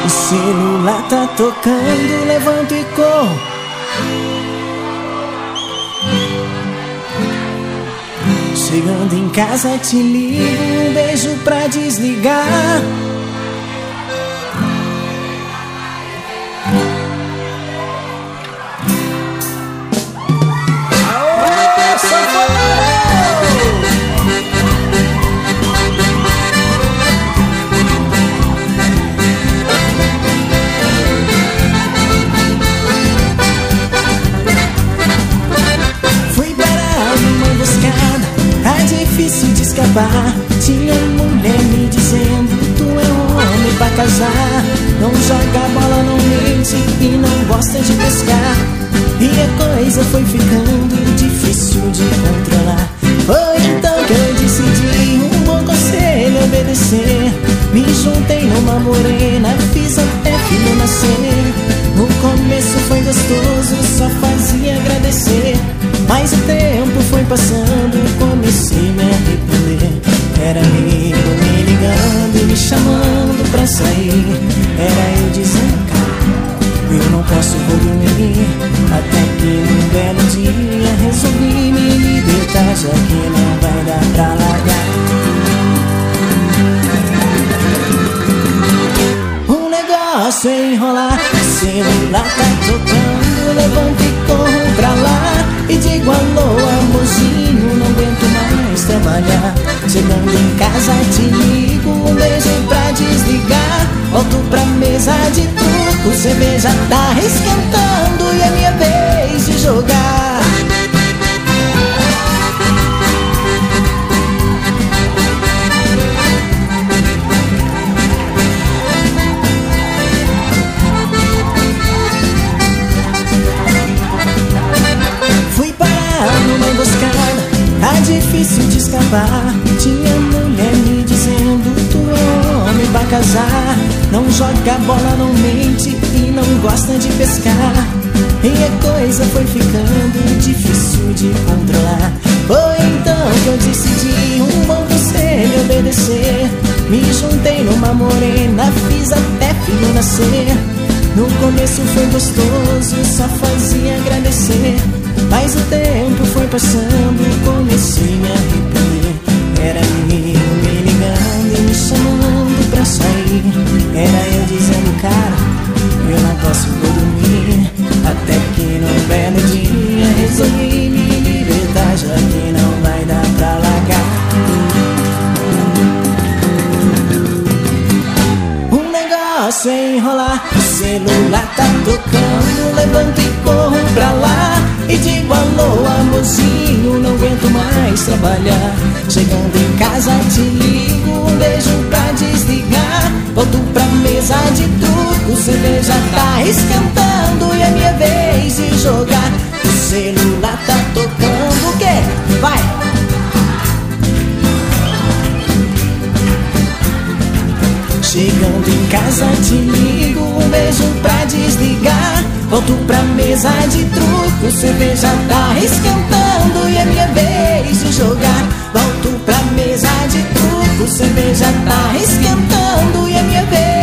O celular tá tocando, levanto e corro. Chegando em casa te ligo, um beijo pra desligar. Difícil de escapar. Tinha mulher me dizendo: tu é homem pra casar. Não joga bola, não mente e não gosta de pescar. E a coisa foi ficando difícil de controlar. Foi então que eu decidi um bom conselho obedecer. Me juntei numa morena, fiz até filho nascer. No começo foi gostoso, só fazia agradecer. Mas o tempo foi passando, comecei a me arrepender. Era amigo me ligando e me chamando pra sair. Era eu dizendo: cara, eu não posso, vou dormir. Até que num belo dia resolvi me libertar, já que não vai dar pra largar. O negócio é enrolar. O celular tá tocando, levanto e corro pra lá. E digo: alô, amorzinho, não aguento mais trabalhar. Chegando em casa te ligo, um beijo pra desligar. Volto pra mesa de truco, cerveja tá esquentando e é minha vez de jogar. Tá difícil de escapar. Tinha mulher me dizendo: tu é homem pra casar. Não joga bola, não mente e não gosta de pescar. E a coisa foi ficando difícil de controlar. Foi então que eu decidi um bom conselho obedecer. Me juntei numa morena, fiz até filho nascer. No começo foi gostoso, só fazia agradecer. Mas o tempo foi passando, comecei a me arrepender. Era amigo me ligando e me chamando pra sair. Era eu dizendo: cara, eu não posso, vou dormir. Até que num belo dia resolvi me libertar, já que não vai dar pra largar. O negócio é enrolar. O celular tá tocando, levanto e corro pra lá. E digo: alô, amorzinho, não aguento mais trabalhar. Chegando em casa te ligo, um beijo pra desligar. Volto pra mesa de truco, cerveja tá esquentando e é minha vez de jogar. O celular tá tocando, o quê? Vai! Chegando em casa te ligo, um beijo pra desligar. Volto pra mesa de truco, cerveja tá esquentando e é minha vez de jogar. Volto pra mesa de truco, cerveja tá esquentando e é minha vez.